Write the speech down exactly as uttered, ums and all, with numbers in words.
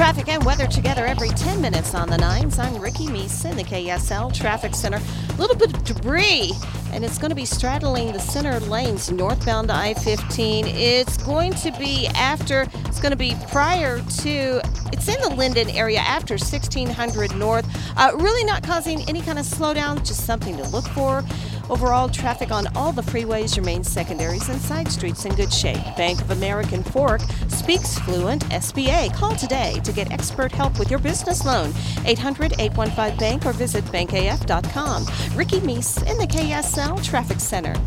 Traffic and weather together every ten minutes on the nines. I'm Ricky Meese in the K S L Traffic Center. A little bit of debris, and it's going to be straddling the center lanes northbound to I fifteen. It's going to be after, it's going to be prior to, it's in the Linden area after sixteen hundred north. Uh, really not causing any kind of slowdown, just something to look for. Overall, traffic on all the freeways, your main secondaries, and side streets in good shape. Bank of American Fork speaks fluent S B A. Call today to get expert help with your business loan. eight hundred, eight one five, bank or visit bank a f dot com. Ricky Meese in the K S L Traffic Center.